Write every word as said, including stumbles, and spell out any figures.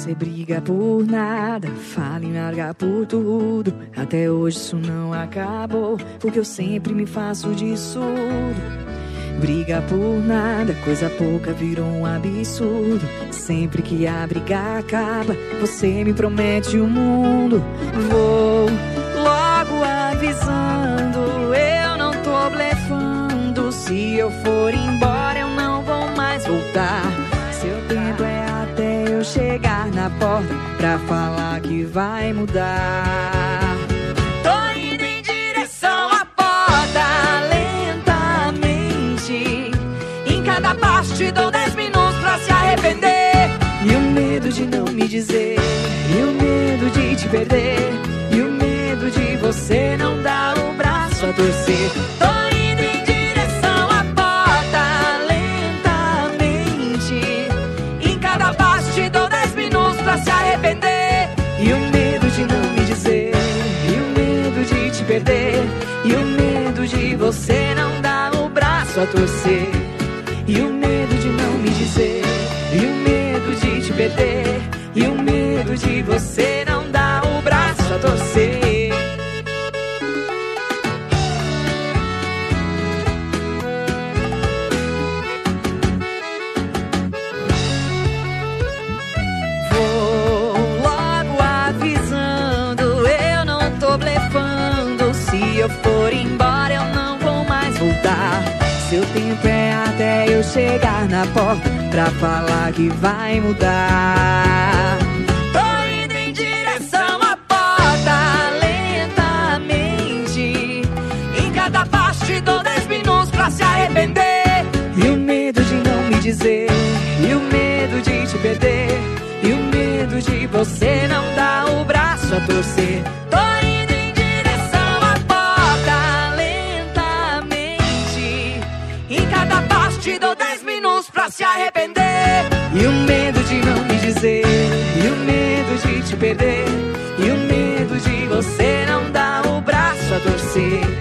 você briga por nada, fala em largar por tudo. Até hoje isso não acabou, porque eu sempre me faço de surdo. Briga por nada, coisa pouca virou um absurdo. Sempre que a briga acaba, você me promete o mundo. Vou logo avisando, eu não tô blefando. Se eu for embora eu não vou mais voltar. Seu tempo é até eu chegar na porta pra falar que vai mudar. Tô indo em direção à porta lentamente. Em cada passo te dou dez minutos pra se arrepender. E o medo de não me dizer, e o medo de te perder, e o medo de você não dar o braço a torcer. Tô indo em direção à porta lentamente. Em cada passo te dou dez minutos pra se arrepender. E o medo de não me dizer, e o medo de te perder, e o medo de você não dar o braço a torcer. E o medo de não me dizer, e o medo de te perder, e o medo de você não dar o braço a torcer. Vou logo avisando, eu não tô blefando. Se eu for embora eu não vou mais voltar. Seu tempo é até eu chegar na porta pra falar que vai mudar. Tô indo em direção à porta lentamente. Em cada passo te dou dez minutos pra se arrepender. E o medo de não me dizer, e o medo de te perder, e o medo de você não dar o braço a torcer. Tô indo em direção à porta lentamente. Em cada passo te dou dez minutos pra se arrepender. E o medo de não me dizer, e o medo de te perder, e o medo de você não dar o braço a torcer.